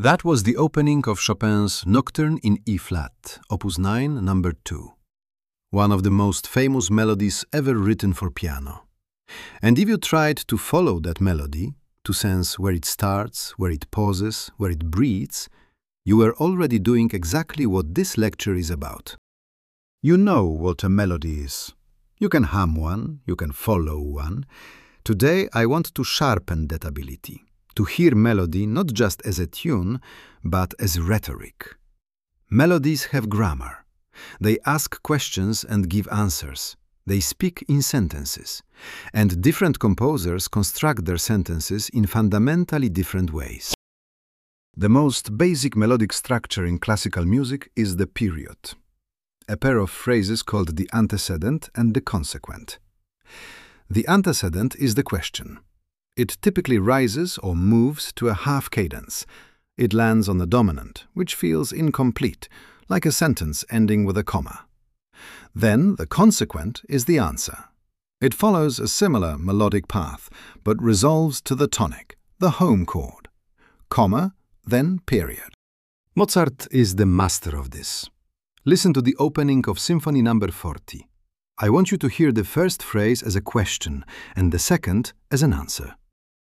That was the opening of Chopin's Nocturne in E-flat, Opus 9, number 2. One of the most famous melodies ever written for piano. And if you tried to follow that melody, to sense where it starts, where it pauses, where it breathes, you were already doing exactly what this lecture is about. You know what a melody is. You can hum one, you can follow one. Today I want to sharpen that ability, to hear melody not just as a tune, but as rhetoric. Melodies have grammar. They ask questions and give answers. They speak in sentences. And different composers construct their sentences in fundamentally different ways. The most basic melodic structure in classical music is the period. A pair of phrases called the antecedent and the consequent. The antecedent is the question. It typically rises or moves to a half cadence. It lands on the dominant, which feels incomplete, like a sentence ending with a comma. Then the consequent is the answer. It follows a similar melodic path, but resolves to the tonic, the home chord. Comma, then period. Mozart is the master of this. Listen to the opening of Symphony No. 40. I want you to hear the first phrase as a question and the second as an answer.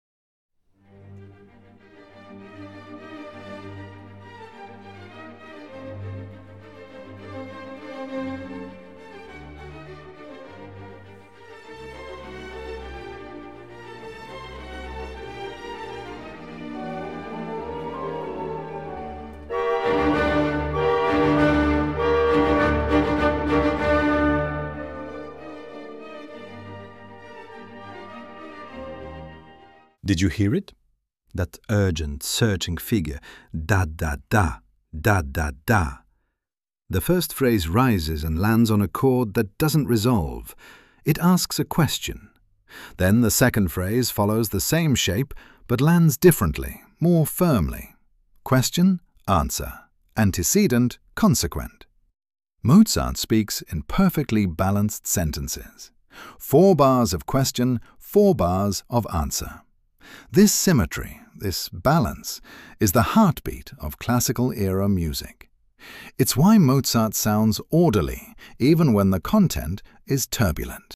Did you hear it? That urgent, searching figure, da-da-da, da-da-da. The first phrase rises and lands on a chord that doesn't resolve. It asks a question. Then the second phrase follows the same shape, but lands differently, more firmly. Question, answer. Antecedent, consequent. Mozart speaks in perfectly balanced sentences. 4 bars of question, 4 bars of answer. This symmetry, this balance, is the heartbeat of classical-era music. It's why Mozart sounds orderly, even when the content is turbulent.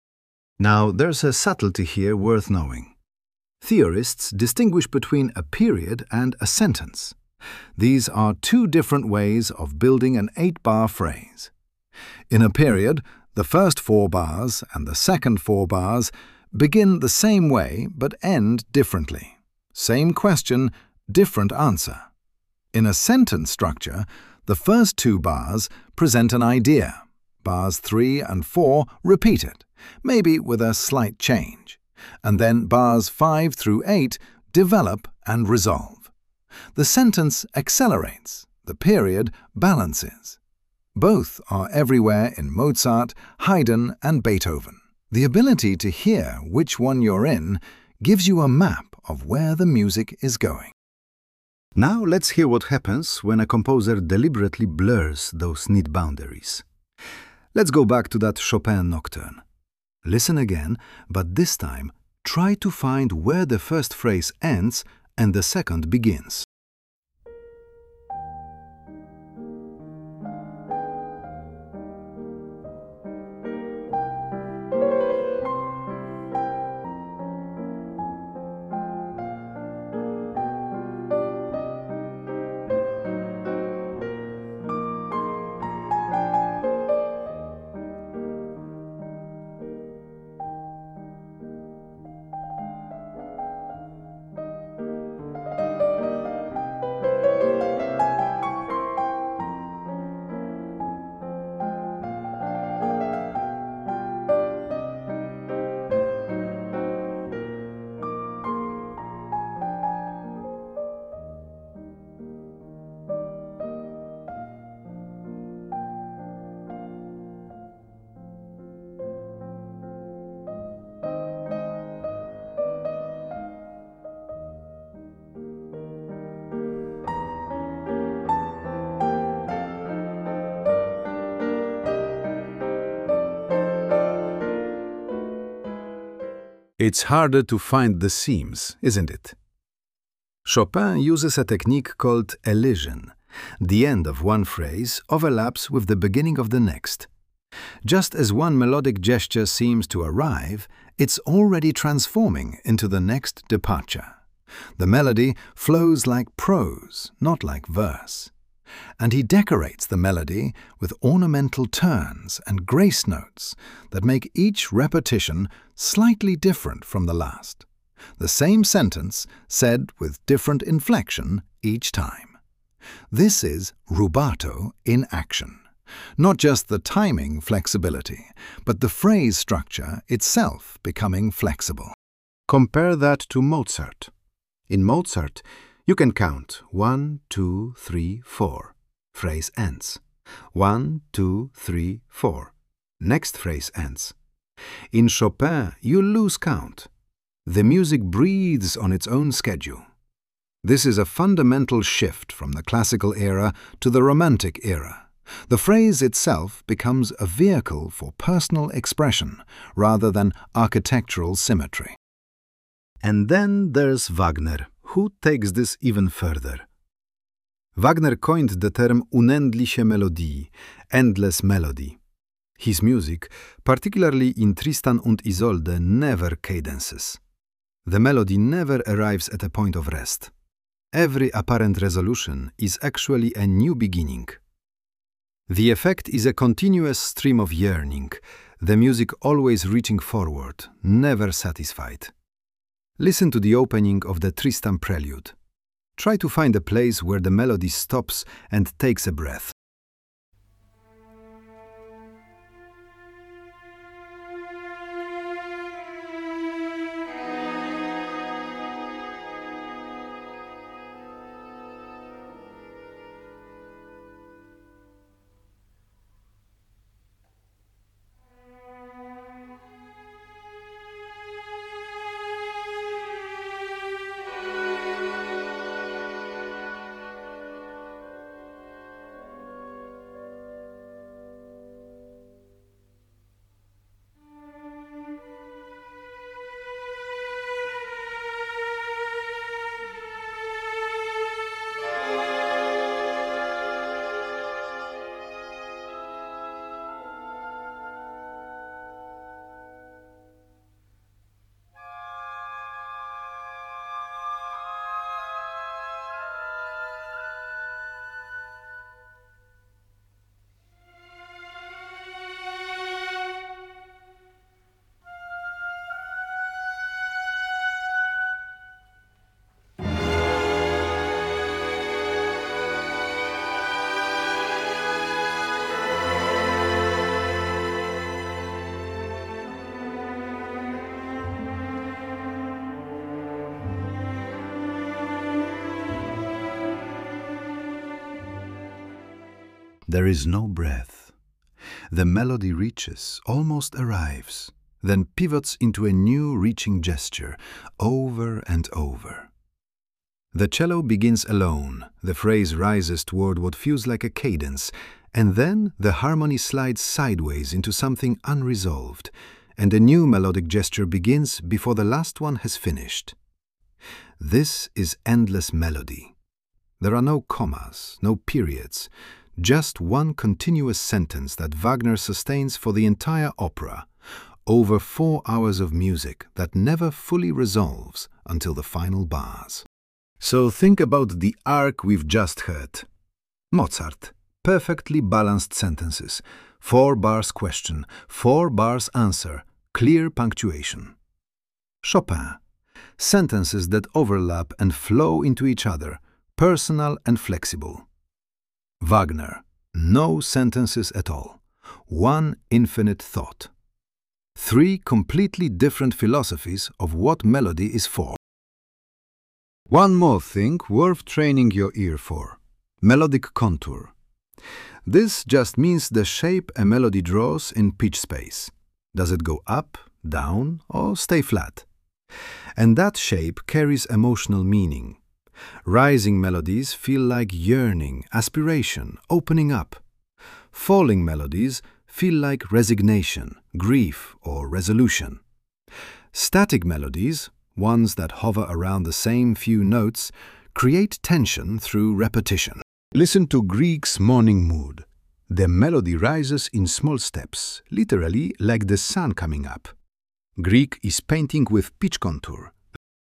Now, there's a subtlety here worth knowing. Theorists distinguish between a period and a sentence. These are 2 different ways of building an 8-bar phrase. In a period, the first 4 bars and the second 4 bars begin the same way but end differently. Same question, different answer. In a sentence structure, the first 2 bars present an idea. Bars 3 and 4 repeat it, maybe with a slight change. And then bars 5 through 8 develop and resolve. The sentence accelerates, the period balances. Both are everywhere in Mozart, Haydn and Beethoven. The ability to hear which one you're in gives you a map of where the music is going. Now let's hear what happens when a composer deliberately blurs those neat boundaries. Let's go back to that Chopin Nocturne. Listen again, but this time try to find where the first phrase ends and the second begins. It's harder to find the seams, isn't it? Chopin uses a technique called elision. The end of one phrase overlaps with the beginning of the next. Just as one melodic gesture seems to arrive, it's already transforming into the next departure. The melody flows like prose, not like verse. And he decorates the melody with ornamental turns and grace notes that make each repetition slightly different from the last. The same sentence said with different inflection each time. This is rubato in action. Not just the timing flexibility, but the phrase structure itself becoming flexible. Compare that to Mozart. In Mozart, you can count 1, 2, 3, 4. Phrase ends. 1, 2, 3, 4. Next phrase ends. In Chopin, you lose count. The music breathes on its own schedule. This is a fundamental shift from the classical era to the Romantic era. The phrase itself becomes a vehicle for personal expression rather than architectural symmetry. And then there's Wagner, who takes this even further. Wagner coined the term unendliche Melodie, endless melody. His music, particularly in Tristan und Isolde, never cadences. The melody never arrives at a point of rest. Every apparent resolution is actually a new beginning. The effect is a continuous stream of yearning, the music always reaching forward, never satisfied. Listen to the opening of the Tristan Prelude. Try to find a place where the melody stops and takes a breath. There is no breath. The melody reaches, almost arrives, then pivots into a new reaching gesture, over and over. The cello begins alone, the phrase rises toward what feels like a cadence, and then the harmony slides sideways into something unresolved, and a new melodic gesture begins before the last one has finished. This is endless melody. There are no commas, no periods, just one continuous sentence that Wagner sustains for the entire opera, over 4 hours of music that never fully resolves until the final bars. So think about the arc we've just heard. Mozart, perfectly balanced sentences, 4 bars question, 4 bars answer, clear punctuation. Chopin, sentences that overlap and flow into each other, personal and flexible. Wagner, no sentences at all, one infinite thought. 3 completely different philosophies of what melody is for. One more thing worth training your ear for: melodic contour. This just means the shape a melody draws in pitch space. Does it go up, down, or stay flat? And that shape carries emotional meaning. Rising melodies feel like yearning, aspiration, opening up. Falling melodies feel like resignation, grief, or resolution. Static melodies, ones that hover around the same few notes, Create tension through repetition. Listen to Grieg's Morning Mood. The melody rises in small steps, literally like the sun coming up. Grieg is painting with pitch contour.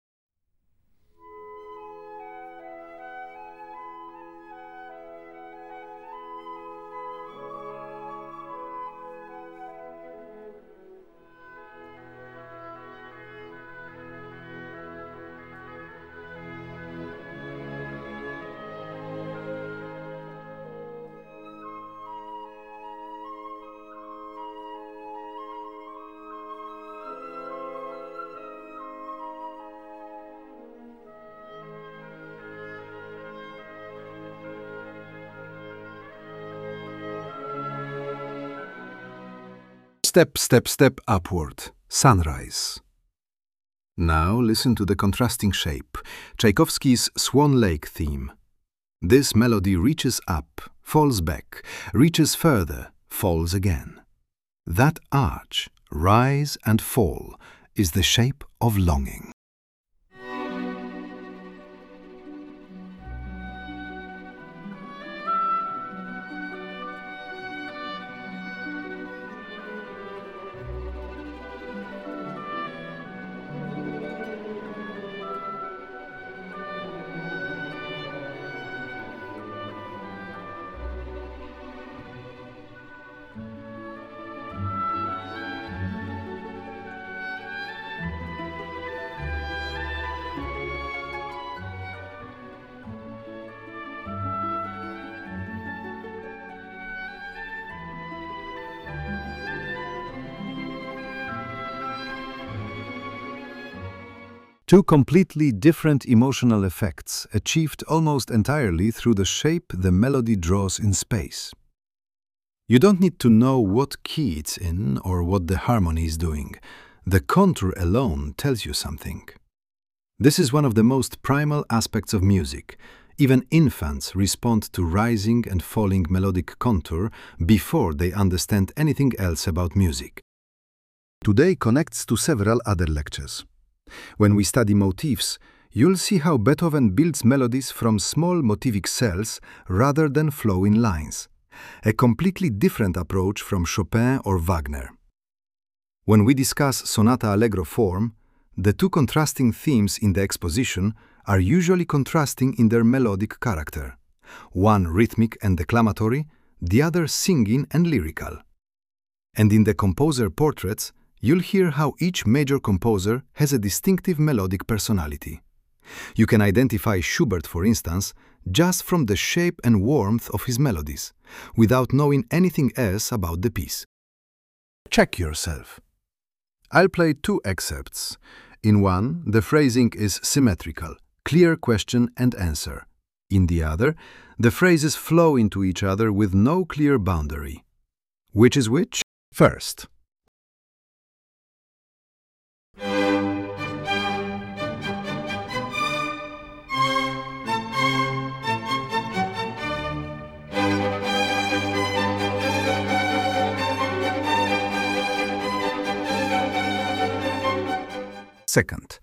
Step, step, step upward. Sunrise. Now listen to the contrasting shape, Tchaikovsky's Swan Lake theme. This melody reaches up, falls back, reaches further, falls again. That arch, rise and fall, is the shape of longing. Two completely different emotional effects achieved almost entirely through the shape the melody draws in space. You don't need to know what key it's in or what the harmony is doing. The contour alone tells you something. This is one of the most primal aspects of music. Even infants respond to rising and falling melodic contour before they understand anything else about music. Today connects to several other lectures. When we study motifs, you'll see how Beethoven builds melodies from small motivic cells rather than flowing lines, a completely different approach from Chopin or Wagner. When we discuss sonata allegro form, the two contrasting themes in the exposition are usually contrasting in their melodic character, one rhythmic and declamatory, the other singing and lyrical. And in the composer portraits, you'll hear how each major composer has a distinctive melodic personality. You can identify Schubert, for instance, just from the shape and warmth of his melodies, without knowing anything else about the piece. Check yourself. I'll play two excerpts. In one, the phrasing is symmetrical, clear question and answer. In the other, the phrases flow into each other with no clear boundary. Which is which? First. Second.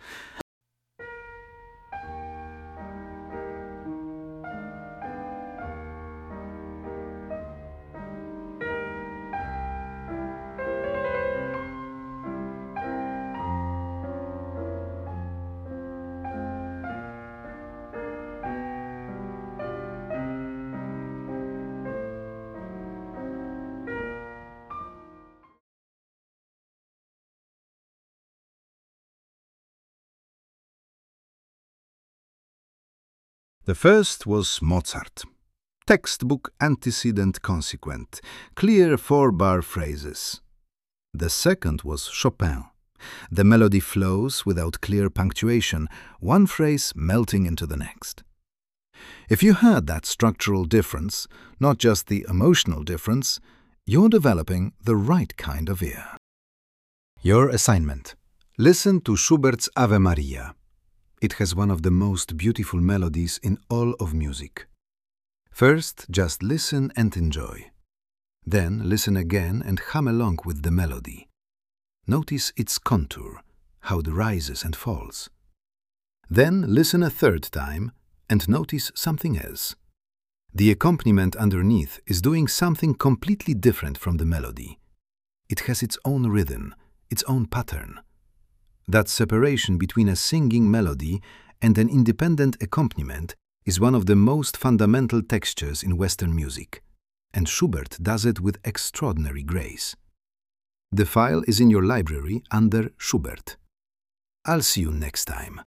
The first was Mozart. Textbook antecedent consequent, clear four-bar phrases. The second was Chopin. The melody flows without clear punctuation, one phrase melting into the next. If you had that structural difference, not just the emotional difference, you're developing the right kind of ear. Your assignment. Listen to Schubert's Ave Maria. It has one of the most beautiful melodies in all of music. First, just listen and enjoy. Then listen again and hum along with the melody. Notice its contour, how it rises and falls. Then listen a third time, and notice something else. The accompaniment underneath is doing something completely different from the melody. It has its own rhythm, its own pattern. That separation between a singing melody and an independent accompaniment is one of the most fundamental textures in Western music, and Schubert does it with extraordinary grace. The file is in your library under Schubert. I'll see you next time.